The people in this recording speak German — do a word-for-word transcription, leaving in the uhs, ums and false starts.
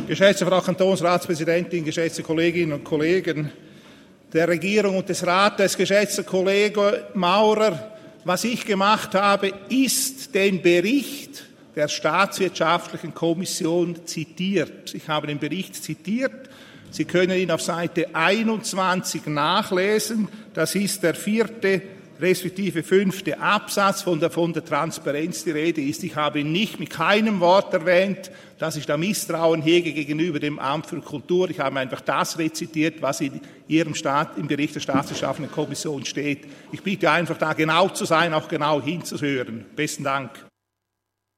Geschätzte Frau Kantonsratspräsidentin, geschätzte Kolleginnen und Kollegen der Regierung und des Rates, geschätzter Kollege Maurer, was ich gemacht habe, ist den Bericht der Staatswirtschaftlichen Kommission zitiert. Ich habe den Bericht zitiert. Sie können ihn auf Seite einundzwanzig nachlesen. Das ist der vierte respektive fünfte Absatz, von der, von der Transparenz die Rede ist. Ich habe nicht mit keinem Wort erwähnt, dass ich da Misstrauen hege gegenüber dem Amt für Kultur. Ich habe einfach das rezitiert, was in Ihrem Staat, im Bericht der Staatswirtschaftlichen Kommission steht. Ich bitte einfach, da genau zu sein, auch genau hinzuhören. Besten Dank.